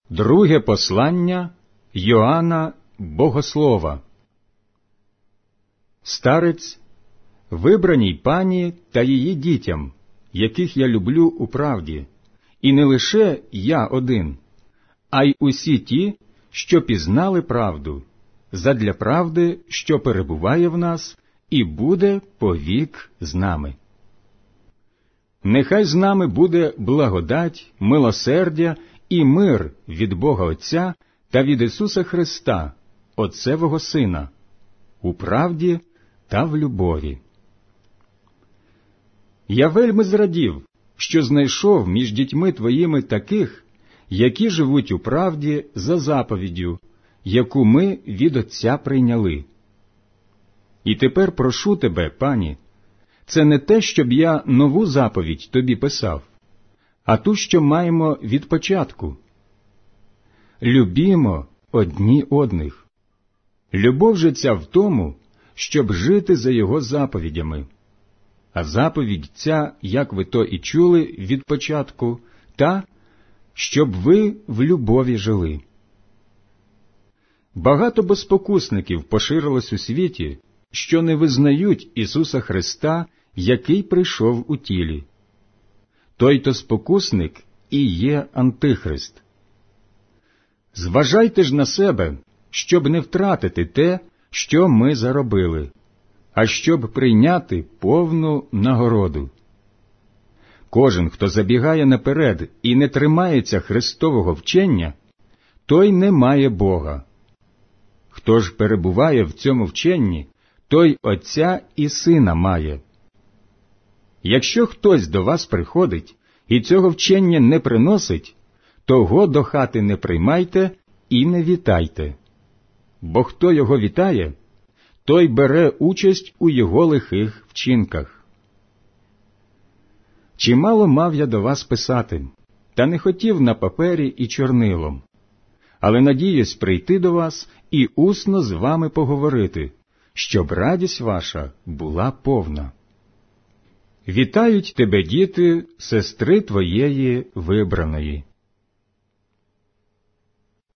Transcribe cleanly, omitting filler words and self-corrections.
Друге послання Йоанна Богослова. Старець, вибраній пані та її дітям, яких я люблю у правді, і не лише я один, а й усі ті, що пізнали правду, задля правди, що перебуває в нас і буде повік з нами. Нехай з нами буде благодать, милосердя і мир від Бога Отця та від Ісуса Христа, Отцевого Сина, у правді та в любові. Я вельми зрадів, що знайшов між дітьми твоїми таких, які живуть у правді за заповіддю, яку ми від Отця прийняли. І тепер прошу тебе, пані, це не те, щоб я нову заповідь тобі писав, а ту, що маємо від початку. Любімо одні одних. Любов же ця в тому, щоб жити за його заповідями. А заповідь ця, як ви то і чули від початку, та, щоб ви в любові жили. Багато безпокусників поширилось у світі, що не визнають Ісуса Христа, який прийшов у тілі. Той-то спокусник і є Антихрист. Зважайте ж на себе, щоб не втратити те, що ми заробили, а щоб прийняти повну нагороду. Кожен, хто забігає наперед і не тримається Христового вчення, той не має Бога. Хто ж перебуває в цьому вченні, той Отця і Сина має. Якщо хтось до вас приходить і цього вчення не приносить, того до хати не приймайте і не вітайте. Бо хто його вітає, той бере участь у його лихих вчинках. Чимало мав я до вас писати, та не хотів на папері і чорнилом, але надіюсь прийти до вас і усно з вами поговорити, щоб радість ваша була повна. Вітають тебе діти, сестри твоєї вибраної.